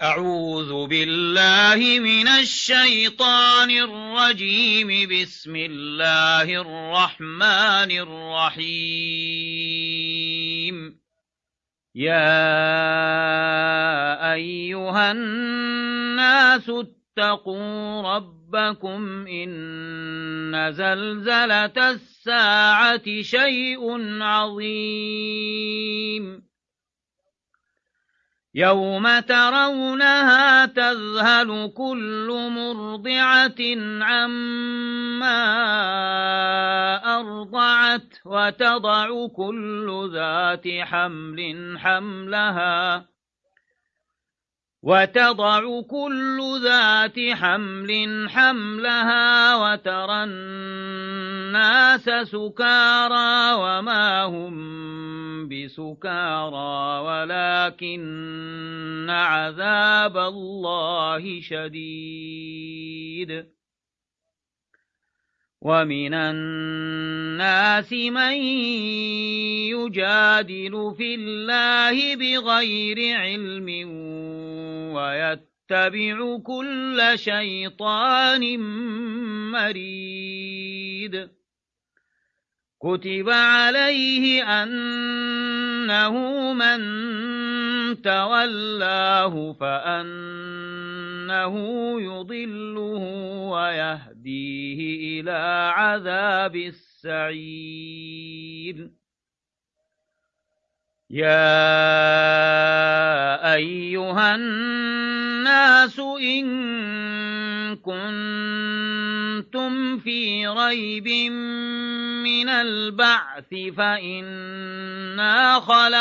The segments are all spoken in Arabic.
أعوذ بالله من الشيطان الرجيم. بسم الله الرحمن الرحيم. يا أيها الناس اتقوا ربكم إن زلزلة الساعة شيء عظيم يوم ترونها تذهل كل مرضعة عما أرضعت وتضع كل ذات حمل حملها وترى الناس سكارى وما هم بسكارى ولكن عذاب الله شديد. ومن الناس من يجادل في الله بغير علم ويتبع كل شيطان مريد. كتب عليه أنه من تولاه فأنه يضله ويهديه إلى عذاب السعير. يا أيها الناس إن كنتم في ريب من البعث فإنا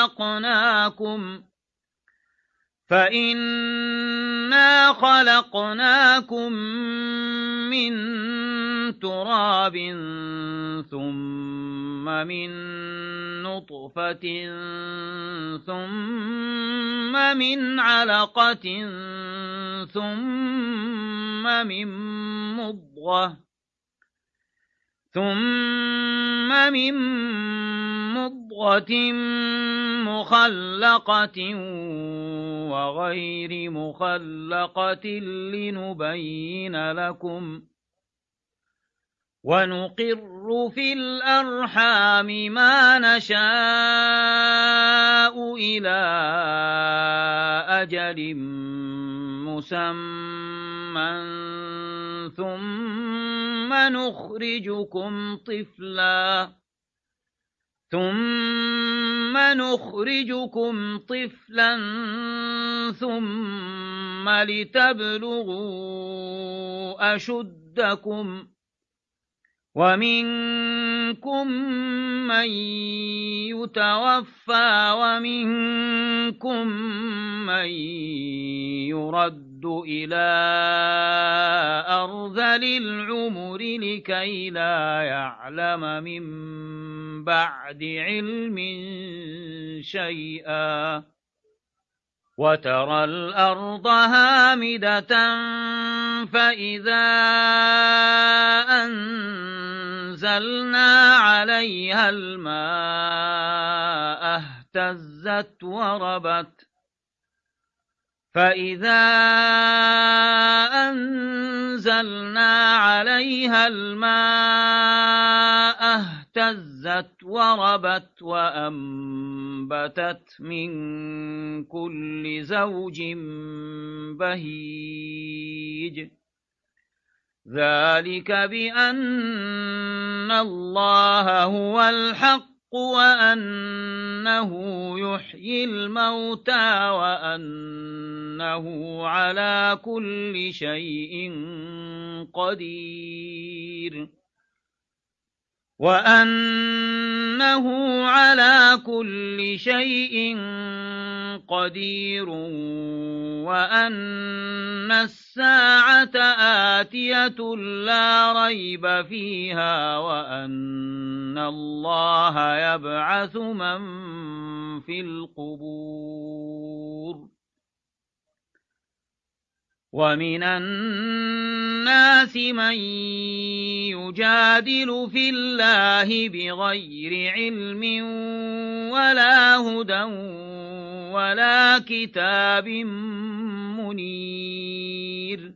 خلقناكم من تراب ثم من نطفة ثم من علقة ثم من مضغة مخلقة وغير مخلقة لنبين لكم ونقر في الأرحام ما نشاء إلى أجل مسمى ثم نخرجكم طفلا ثم لتبلغوا أشدكم ومنكم من يتوفى ومنكم من يرد إلى أرذل العمر لكي لا يعلم من بعد علم شيئا. وترى الأرض هامدة فإذا أنزلنا عليها الماء اهتزت وربت وأنبتت من كل زوج بهيج. ذلك بأن الله هو الحق وأنه يحيي الموتى وأنه على كل شيء قدير وأن الساعة آتية لا ريب فيها وأن الله يبعث من في القبور. ومن الناس من يجادل في الله بغير علم ولا هدى ولا كتاب منير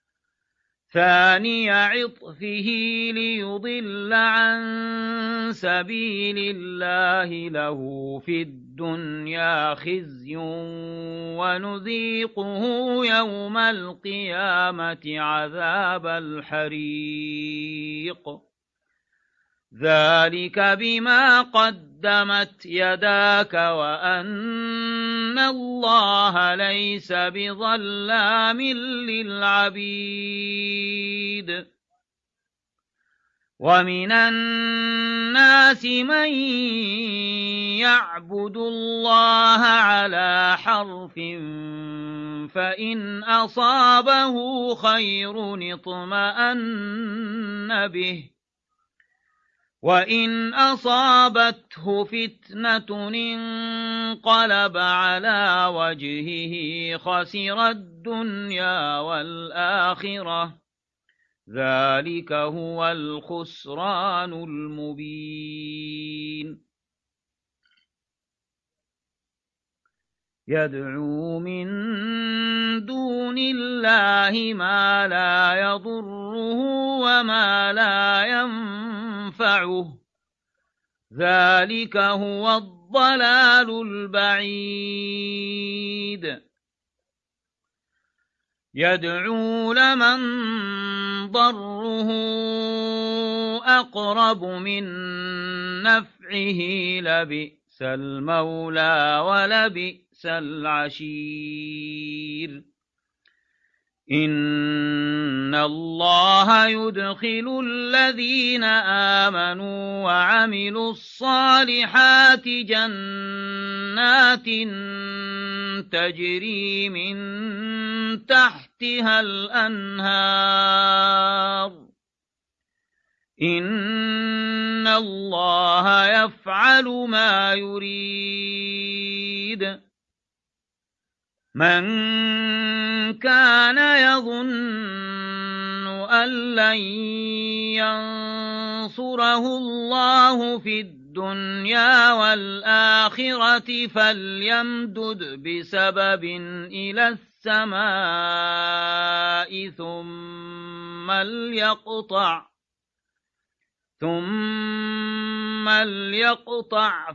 ثاني عطفه ليضل عن سبيل الله له في الدنيا خزي ونذيقه يوم القيامة عذاب الحريق ذلك بما قدمت يداك وأن الله ليس بظلام للعبيد ومن الناس من يعبد الله على حرف فإن أصابه خير اطمأن به وإن أصابته فتنة انقلب على وجهه خسر الدنيا والآخرة ذلك هو الخسران المبين يدعو من دون الله ما لا يضره وما لا ينفعه ذلك هو الضلال البعيد يدعو لمن ضره أقرب من نفعه لبئس المولى ولبئس العشير إن الله يدخل الذين آمنوا وعملوا الصالحات جنات تجري من تحتها الأنهار إن الله يفعل ما يريد من كان يظن أن لن ينصره الله في الدنيا والآخرة فليمدد بسبب إلى السماء ثم ليقطع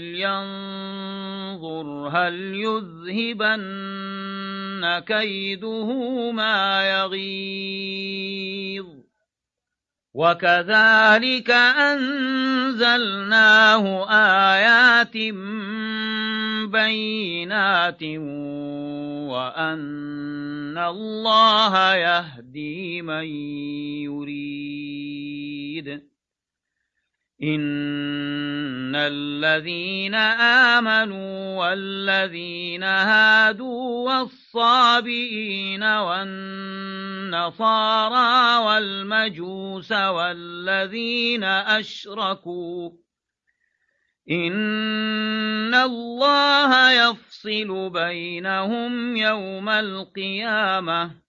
فلينظر هل يذهبن كيده ما يغيظ وكذلك أنزلناه آيات بينات وأن الله يهدي من يريد إن الذين آمنوا والذين هادوا والصابئين والنصارى والمجوس والذين أشركوا إن الله يفصل بينهم يوم القيامة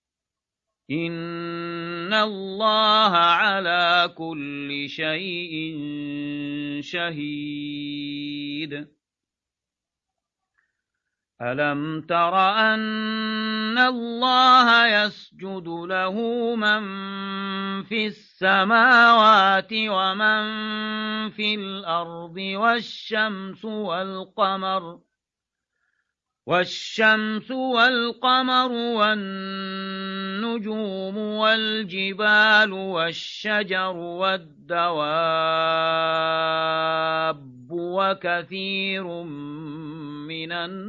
إن الله على كل شيء شهيد ألم تر أن الله يسجد له من في السماوات ومن في الأرض والشمس والقمر والنجوم والجبال والشجر والدواب وكثير من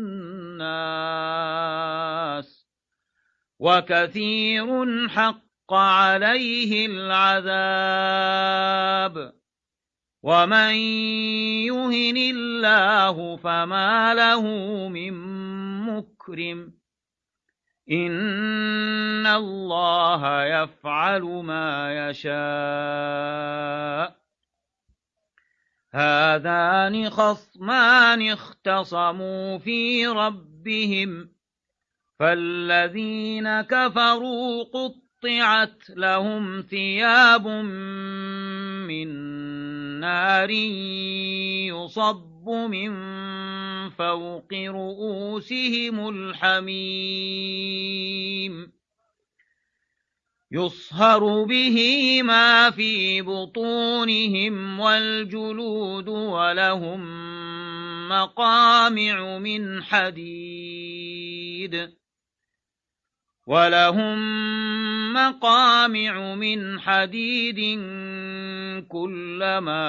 الناس وكثير حق عليه العذاب ومن يهن الله فما له من مكرم إن الله يفعل ما يشاء هذان خصمان اختصموا في ربهم فالذين كفروا قطعت لهم ثياب من نار يصب يصب من فوق رؤوسهم الحميم يصهر به ما في بطونهم والجلود ولهم مقامع من حديد كلما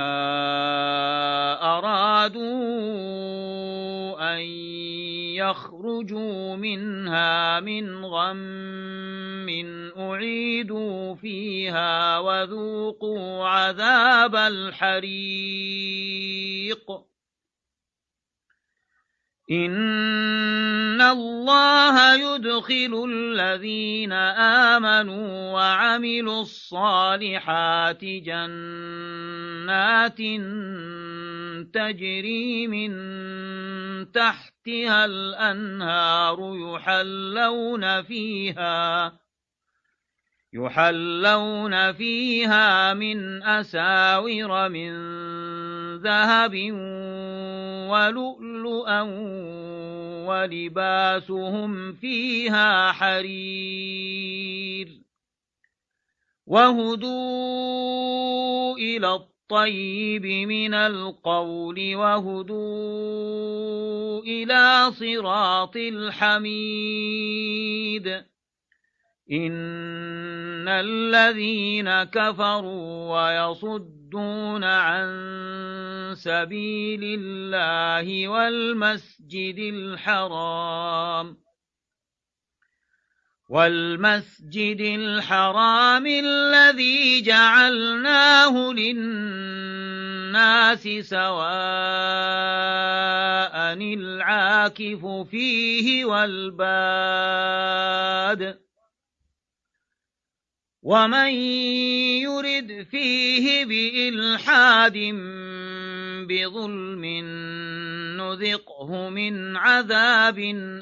أرادوا أن يخرجوا منها من غم أعيدوا فيها وذوقوا عذاب الحريق إن الله يدخل الذين آمنوا وعملوا الصالحات جنات تجري من تحتها الأنهار يحلون فيها من أساور من ذهب ولؤلؤا ولباسهم فيها حرير وهدوا إلى الطيب من القول وهدوا إلى صراط الحميد إن الذين كفروا ويصدون عن سبيل الله والمسجد الحرام الذي جعلناه للناس سواء العاكف فيه والباد ومن يرد فيه بإلحاد بظلم نذقه من عذاب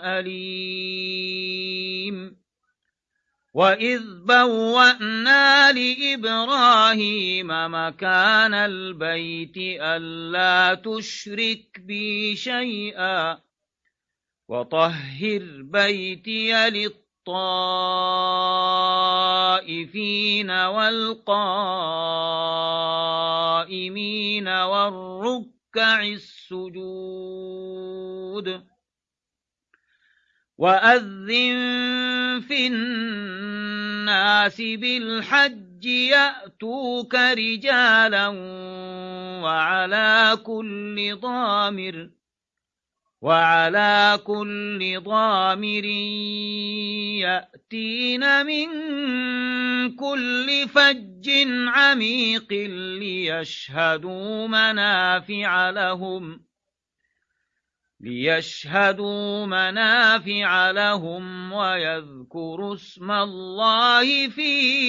أليم وإذ بوأنا لإبراهيم مكان البيت ألا تشرك بي شيئا وطهر بيتي للطائفين والقائمين والركع السجود وأذن في الناس بالحج يأتوك رجالا وعلى كل ضامر يأتين من كل فج عميق ليشهدوا منافع لهم ويذكروا اسم الله في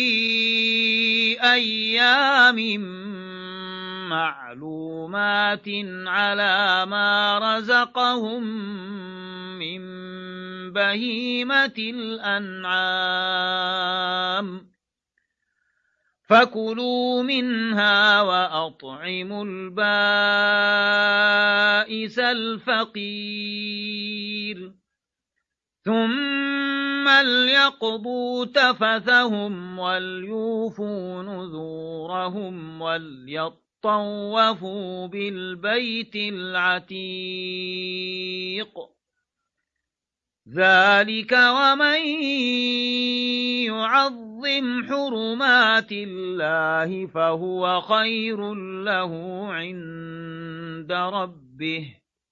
أيام معلومات على ما رزقهم من بهيمة الأنعام فكلوا منها وأطعموا البائس الفقير ثم ليقضوا تفثهم وليوفوا نذورهم وليطوفوا بالبيت العتيق ذلك ومن يعظم حرمات الله فهو خير له عند ربه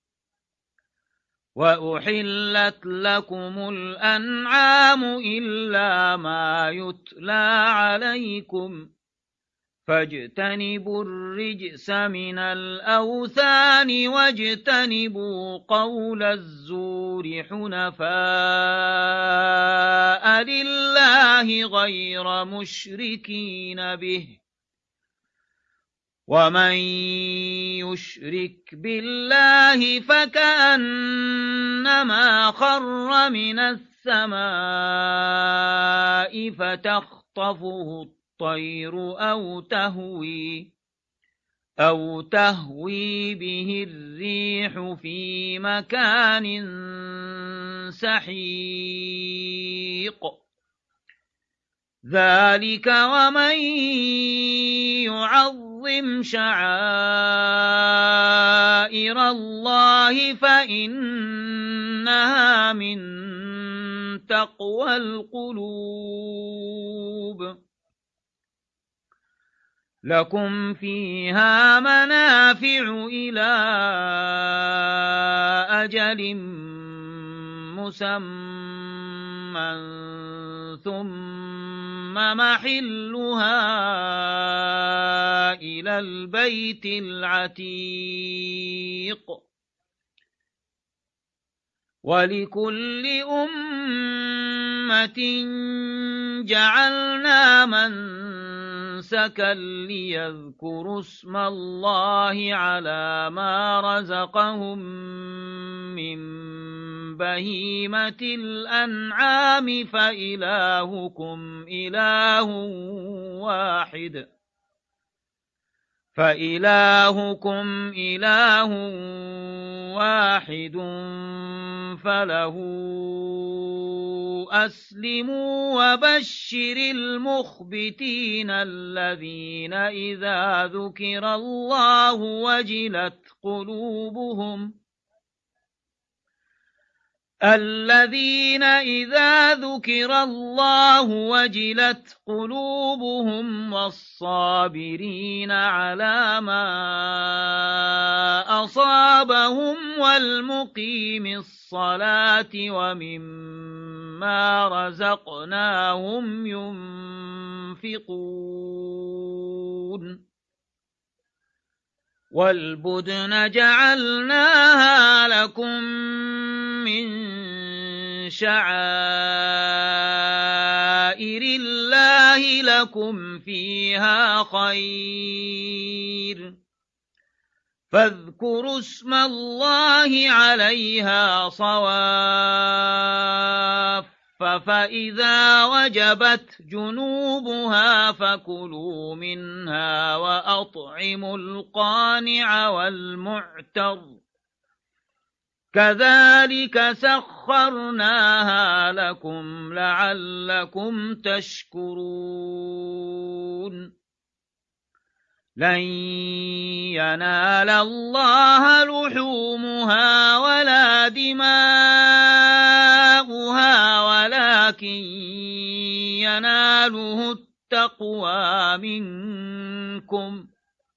وأحلت لكم الأنعام إلا ما يتلى عليكم فاجتنبوا الرجس من الأوثان واجتنبوا قول الزور حنفاء لله غير مشركين به ومن يشرك بالله فكأنما خر من السماء فتخطفه الطير أو تهوي به الريح في مكان سحيق ذلك ومن يعظم شعائر الله فإنها من تقوى القلوب لكم فيها منافع إلى أجل مسمى ثم محلها إلى البيت العتيق ولكل أمة جعلنا منسكا ليذكروا اسم الله على ما رزقهم من بهيمة الأنعام فإلهكم إله واحد فله أسلموا وبشر المخبتين الذين إذا ذكر الله وجلت قلوبهم والصابرين على ما أصابهم والمقيم الصلاة ومما رزقناهم ينفقون والبدن جعلناها لكم من شعائر الله لكم فيها خير فاذكروا اسم الله عليها صواف فإذا وجبت جنوبها فكلوا منها وأطعموا القانع والمعتر كذلك سخرناها لكم لعلكم تشكرون لن ينال الله لحومها ولا دماؤها ولكن يناله التقوى منكم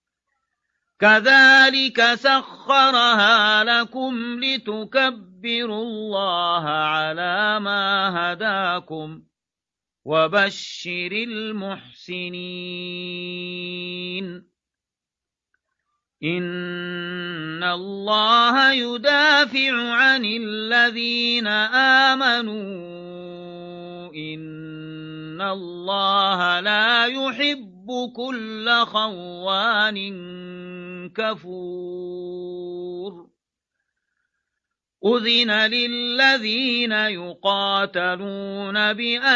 كذلك سخرها لكم لتكبروا الله على ما هداكم وبشر المحسنين إن الله يدافع عن الذين آمنوا إن الله لا يحب كل خوان كفور أذن للذين يقاتلون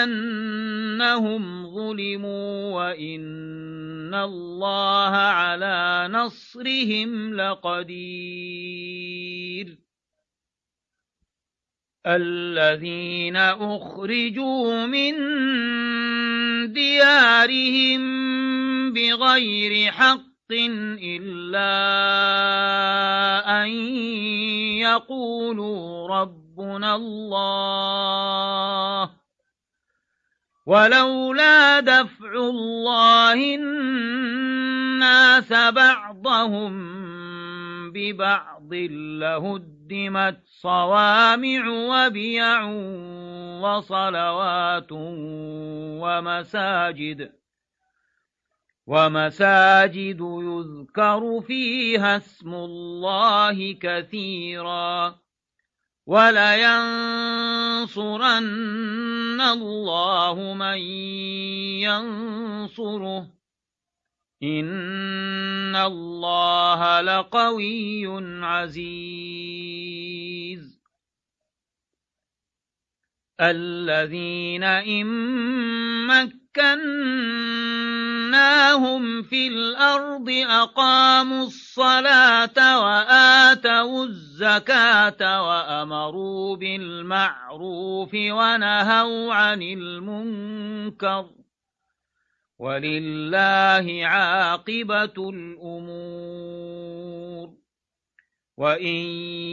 بأنهم ظلموا وإن الله على نصرهم لقدير الذين أخرجوا من ديارهم بغير حق إلا أن يقولوا ربنا الله ولولا دفع الله الناس بعضهم ببعض لهدمت صوامع وبيع وصلوات ومساجد يذكر فيها اسم الله كثيرا ولينصرن الله من ينصره إن الله لقوي عزيز الذين إن مكناهم في الأرض أقاموا الصلاة وآتوا الزكاة وأمروا بالمعروف ونهوا عن المنكر ولله عاقبة الأمور وإن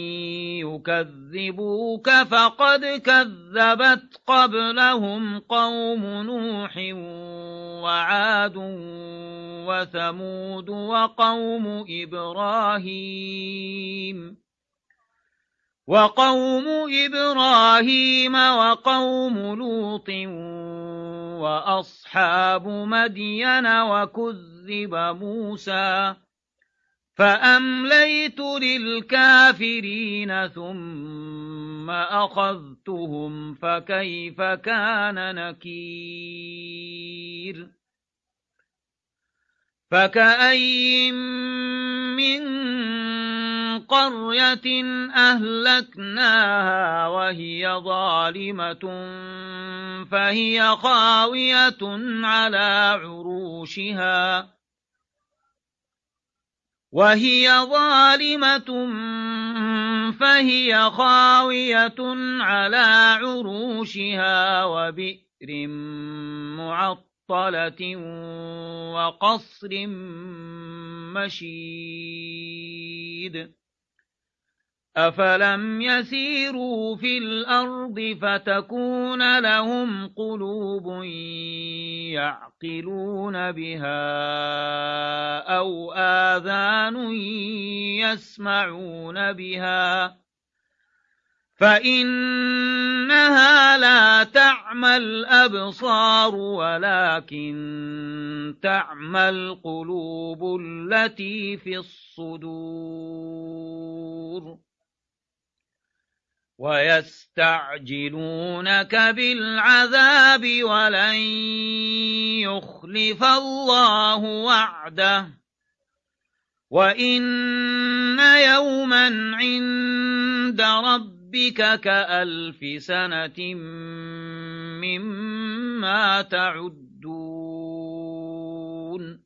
يكذبوك فقد كذبت قبلهم قوم نوح وعاد وثمود وقوم إبراهيم وقوم لوط وأصحاب مدين وكذب موسى فأمليت للكافرين ثم أخذتهم فكيف كان نكير فكأين من قرية أهلكناها وهي ظالمة فهي خاوية على عروشها وبئر معطلة وقصر مشيد أفلم يسيروا في الأرض فتكون لهم قلوب يعقلون بها أو آذان يسمعون بها فإنها لا تعمى الأبصار ولكن تعمى القلوب التي في الصدور ويستعجلونك بالعذاب ولن يخلف الله وعده وإن يوما عند ربك كألف سنة مما تعدون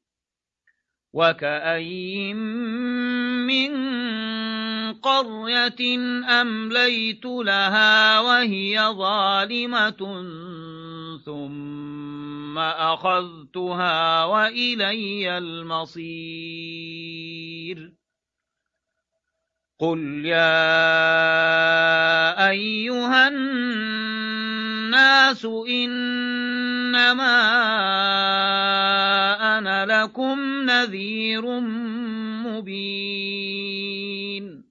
وكأين من قرية أمليت لها وهي ظالمة ثم أخذتها وإلي المصير قل يا أيها الناس إنما أنا لكم نذير مبين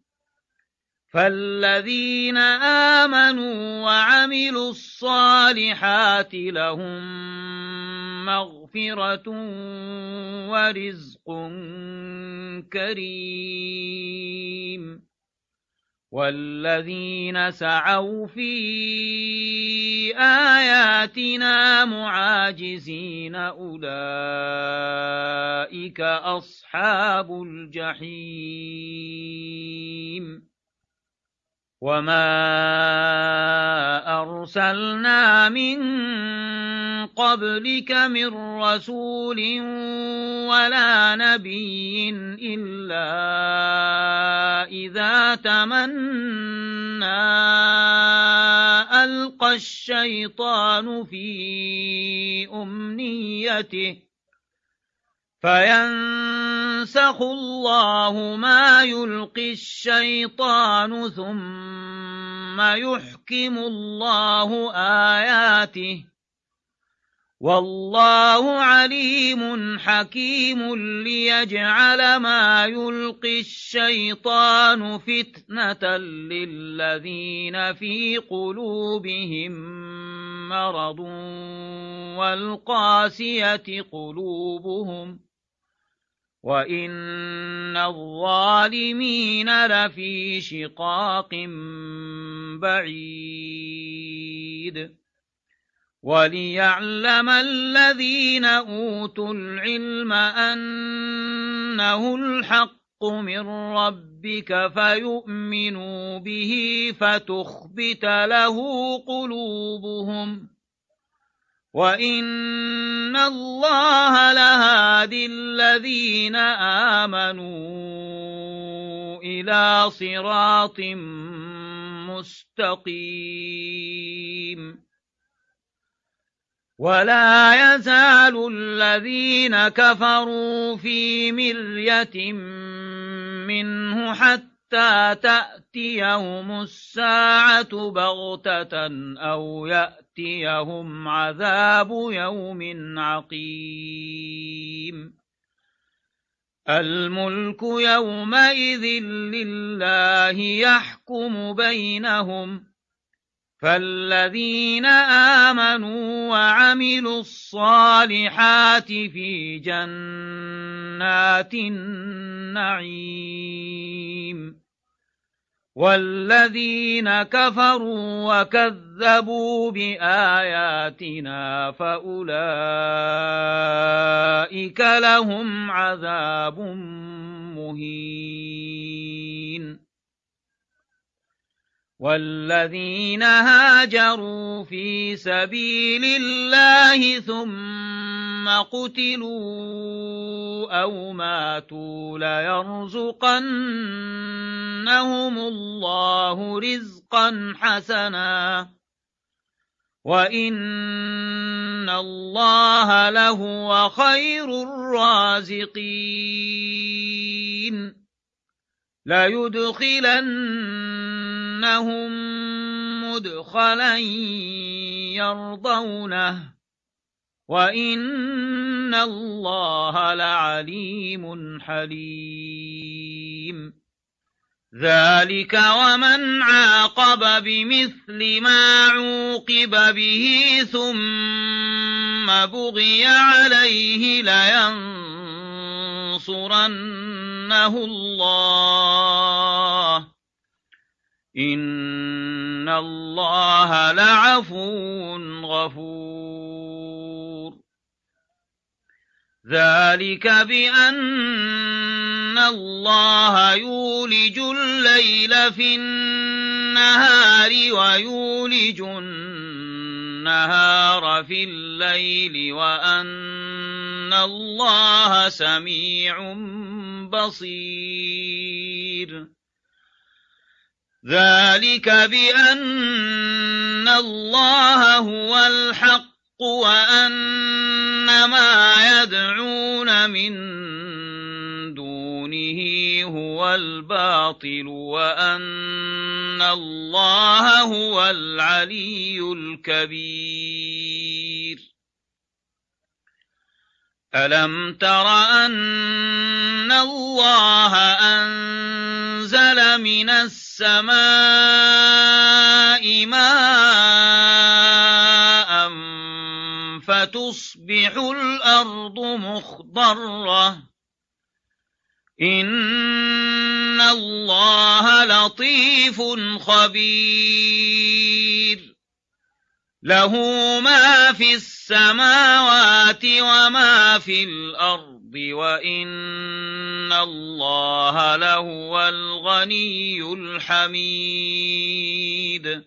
فالذين آمنوا وعملوا الصالحات لهم مغفرة ورزق كريم والذين سعوا في آياتنا معاجزين أولئك أصحاب الجحيم وما أرسلنا من قبلك من رسول ولا نبي إلا إذا تمنى ألقى الشيطان في أمنيته فينسخ الله ما يلقي الشيطان ثم يحكم الله آياته والله عليم حكيم ليجعل ما يلقي الشيطان فتنة للذين في قلوبهم مرض والقاسية قلوبهم وإن الظالمين لفي شقاق بعيد وليعلم الذين أوتوا العلم أنه الحق من ربك فيؤمنوا به فتخبت له قلوبهم وَإِنَّ اللَّهَ لَهَادِي الَّذِينَ آمَنُوا إِلَى صِرَاطٍ مُسْتَقِيمٍ وَلَا يَزَالُ الَّذِينَ كَفَرُوا فِي مِرْيَةٍ مِّنْهُ حَتَّى تَأْتِيَهُمُ السَّاعَةُ بَغْتَةً أَوْ يَأْتِيَهُمْ عَذَابُ يَوْمٍ عَقِيمٍ الْمُلْكُ يَوْمَئِذٍ لِلَّهِ يَحْكُمُ بَيْنَهُمْ فَالَّذِينَ آمَنُوا وَعَمِلُوا الصَّالِحَاتِ في جَنَّاتِ النَّعِيمِ وَالَّذِينَ كَفَرُوا وَكَذَّبُوا بِآيَاتِنَا فَأُولَئِكَ لَهُمْ عَذَابٌ مُهِينٌ وَالَّذِينَ هَاجَرُوا فِي سَبِيلِ اللَّهِ ثُمَّ قُتِلُوا أَوْ مَاتُوا لَيَرْزُقَنَّهُمُ اللَّهُ رِزْقًا حَسَنًا وَإِنَّ اللَّهَ لَهُوَ خَيْرُ الرَّازِقِينَ لَيُدْخِلَنَّهُم مُّدْخَلًا يَرْضَوْنَهُ وَإِنَّ اللَّهَ لَعَلِيمٌ حَلِيمٌ ذَلِكَ وَمَنْ عَاقَبَ بِمِثْلِ مَا عُوقِبَ بِهِ ثُمَّ بُغِيَ عَلَيْهِ لَيَنصُرَنَّهُ اللَّهُ إِنَّ اللَّهَ لَعَفُوٌّ غَفُورٌ ذَلِكَ بِأَنَّ اللَّهَ يُولِجُ اللَّيْلَ فِي النَّهَارِ وَيُولِجُ النَّهَارَ فِي اللَّيْلِ وَأَنَّ اللَّهَ سَمِيعٌ بَصِيرٌ ذَلِكَ بِأَنَّ اللَّهَ هُوَ الْحَقُّ وَأَنَّ مَا يَدْعُونَ مِن دُونِهِ هُوَ الْبَاطِلُ وَأَنَّ اللَّهَ هُوَ الْعَلِيُّ الْكَبِيرُ أَلَمْ تَرَ أَنَّ اللَّهَ أَنزَلَ مِنَ السَّمَاءِ مَاءً فَتُصْبِحُ الْأَرْضُ مُخْضَرَّةً إِنَّ اللَّهَ لَطِيفٌ خَبِيرٌ لَهُ مَا فِي السَّمَاوَاتِ وَمَا فِي الْأَرْضِ وَإِنَّ اللَّهَ لَهُوَ الْغَنِيُّ الْحَمِيدُ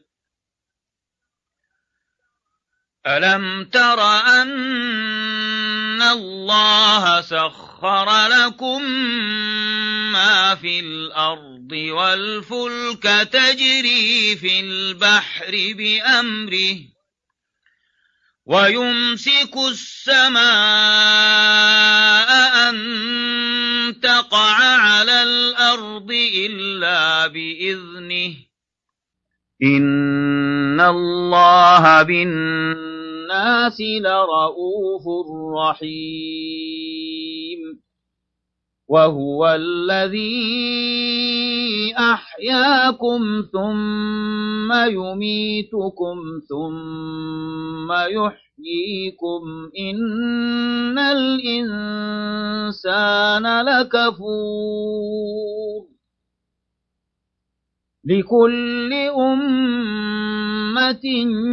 أَلَمْ تَرَ أَنَّ اللَّهَ سَخَّرَ لَكُم مَّا فِي الْأَرْضِ وَالْفُلْكَ تَجْرِي فِي الْبَحْرِ بِأَمْرِهِ وَيُمْسِكُ السَّمَاءَ أَن تَقَعَ عَلَى الْأَرْضِ إِلَّا بِإِذْنِهِ إِنَّ اللَّهَ بِالنَّاسِ لَرَءُوفٌ رَّحِيمٌ وَهُوَ الَّذِي أَحْيَاكُمْ ثُمَّ يُمِيتُكُمْ ثُمَّ يُحْيِيكُمْ إِنَّ الْإِنسَانَ لَكَفُورٌ لِكُلِّ أُمَّةٍ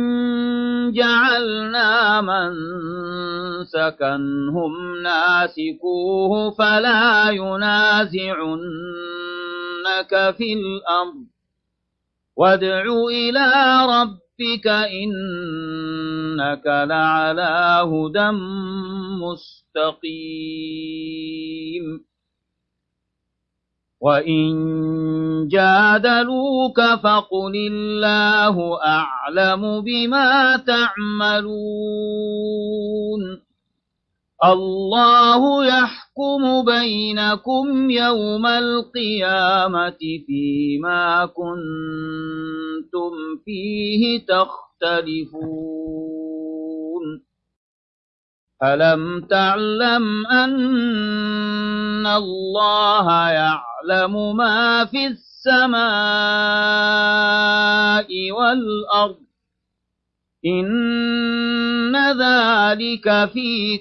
جَعَلْنَا مَنسَكًا هُمْ نَاسِكُوهُ فَلَا يُنَازِعُنَّكَ فِي الْأَمْرِ وَادْعُ إِلَىٰ رَبِّكَ ربك إنك لعلى هدى مستقيم وإن جادلوك فقل الله أعلم بما تعملون الله يحكم بينكم يوم القيامة فيما كنتم فيه تختلفون ألم تعلم أن الله يعلم ما في السماء والأرض إن ذلك في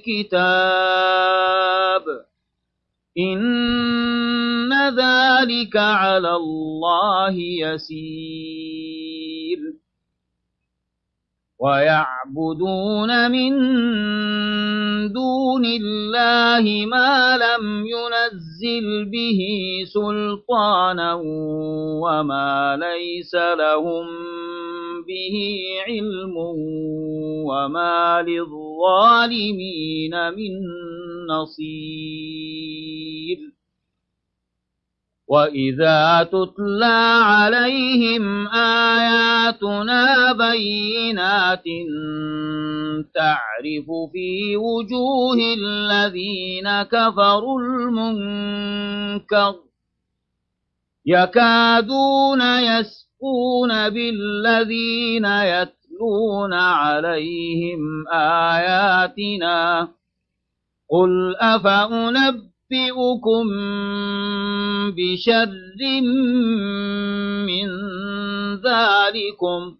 كتاب إن ذلك على الله يسير ويعبدون من دون الله ما لم ينزل به سلطانا وما ليس لهم به علم وما للظالمين من نصير وإذا تتلى عليهم آياتنا بينات تعرف في وجوه الذين كفروا المنكر يكادون يسقون بالذين يتلون عليهم آياتنا قل أفأنبئكم بشر من ذلكم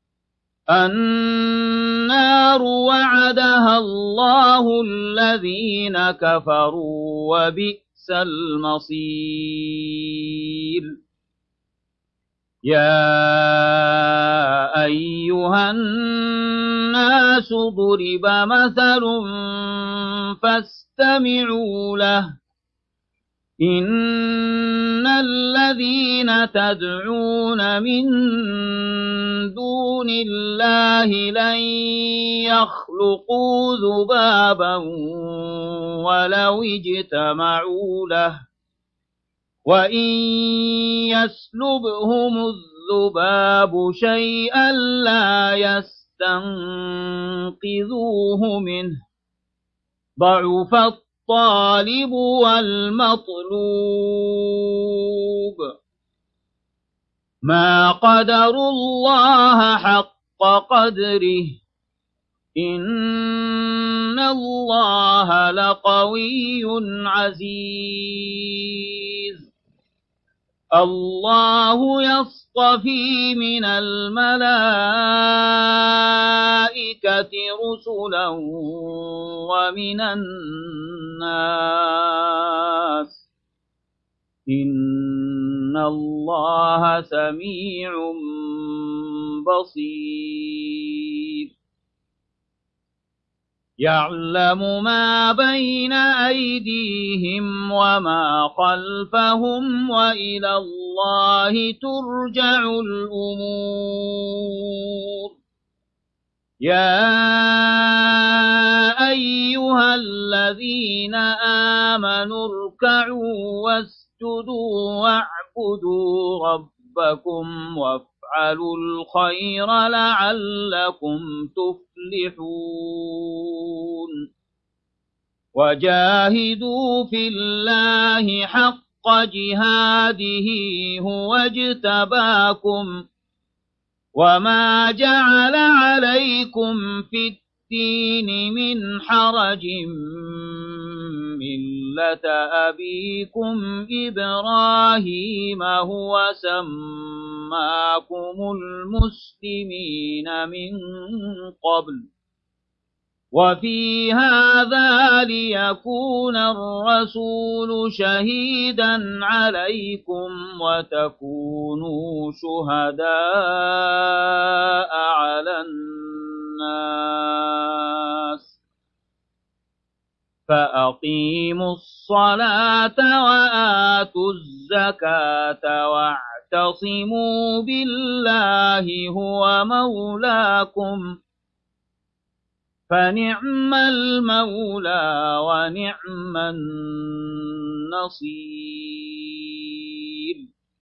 النار وعدها الله الذين كفروا وبئس المصير يا أيها الناس ضرب مثل فاستمعوا له إن الذين تدعون من دون الله لن يخلقوا ذبابا ولو اجتمعوا له وإن يسلبهم الذباب شيئا لا يستنقذوه منه ضعف الطالب والمطلوب ما قدروا الله حق قدره إن الله لقوي عزيز الله يصطفي من الملائكة رسلا ومن الناس إن الله سميع بصير يعلم ما بين أيديهم وما خلفهم وإلى الله ترجع الأمور يا أيها الذين آمنوا اركعوا واسجدوا واعبدوا ربكم وافعلوا الخير لعلكم تفلحون وجاهدوا في الله حق جهاده هو اجتباكم وما جعل عليكم في الدين من حرج ملة أبيكم إبراهيم هو سماكم المسلمين من قبل وفي هذا ليكون الرسول شهيدا عليكم وتكونوا شهداء على الناس فأقيموا الصلاة وآتوا الزكاة واعتصموا بالله هو مولاكم فنعم المولى ونعم النصير.